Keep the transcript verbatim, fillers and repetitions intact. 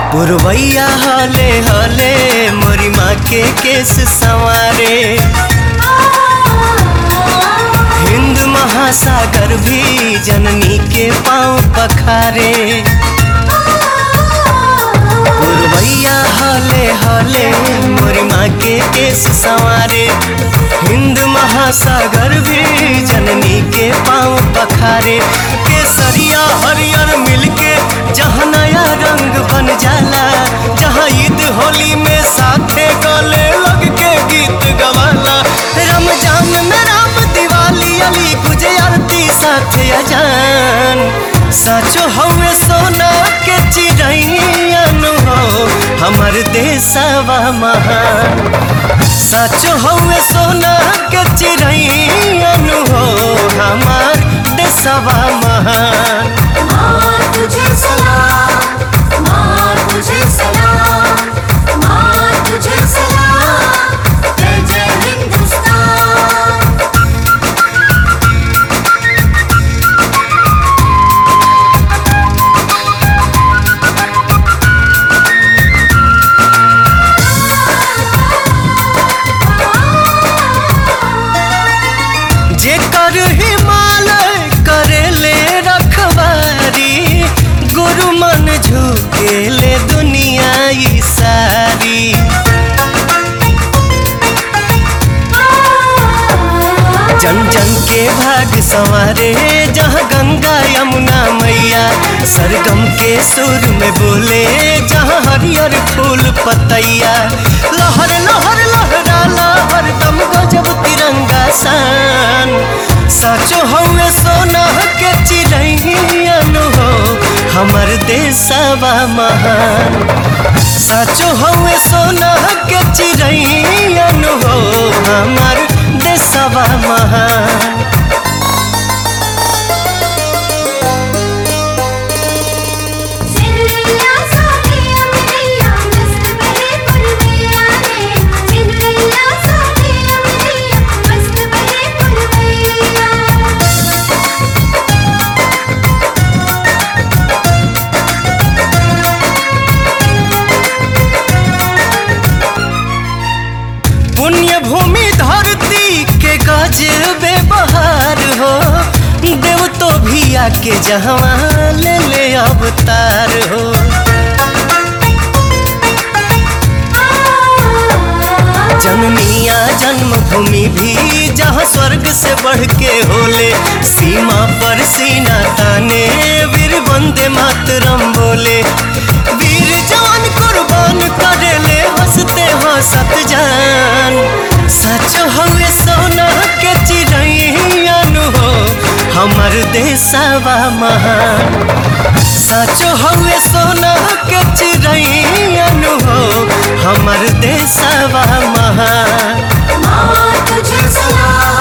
पुरवैया हले हले मोरी माँ के केस संवारे, हिंद महासागर भी जननी के पाँव पखारे। पुरवैया हले हले मोरी माँ के केस संवारे, हिंद महासागर भी जननी के पाँव पखारे। केसरिया हरियर मिलके जहाँ नया रंग बन जाला, जहाँ ईद होली में साथे गले लग के गीत गवाला। रमजान में राम दिवाली अली गुजे आरती साथे अजान। साचो हवे सोना के चिड़ैन हो हमर देशवा महान। साचो हवे सोना के चिड़ैन हो हमार देशवा महान। माँ तुझे सलाम, माँ तुझे सलाम, माँ तुझे सलाम, जय जय हिंदुस्तान। जेकर हिमालय करेले रखवारी, गुरु मन झुकेले दुनिया ई सारी। जन जन के भाग संवारे जहाँ गंगा यमुना मैया, सरगम के सुर में बोले जहाँ हरियर फूल पतैया। लहर लहर लहराला हरदम गजब तिरंगा सान। साचो हवे सोना के चिड़ैन हो हमर देशवा महान। साचो हवे सोना के चिड़ैन हो हमर देशवा महान। सिंधुलिया सोनिया मिलिया मस्त बहे पुरवैया रे, सिंधुलिया सोनिया मिलिया मस्त बहे पुरवैया। पुण्य भूमि धरती के गजबे बहार हो, देव तो भी आके जहाँ ले ले अवतार हो। जननिया जन्मभूमि भी जहाँ स्वर्ग से बढ़ के होले, सीमा पर सीना ताने वीर वंदे मातरम बोले। वीर जवान कुर्बान करेले हंसते हंसत जान। सच हवे सोना के चिड़ैन हो हमर देशवा महान। सच हवे सोना के चिड़ैन हो हमर देशवा महान। माँ तुझे सलाम।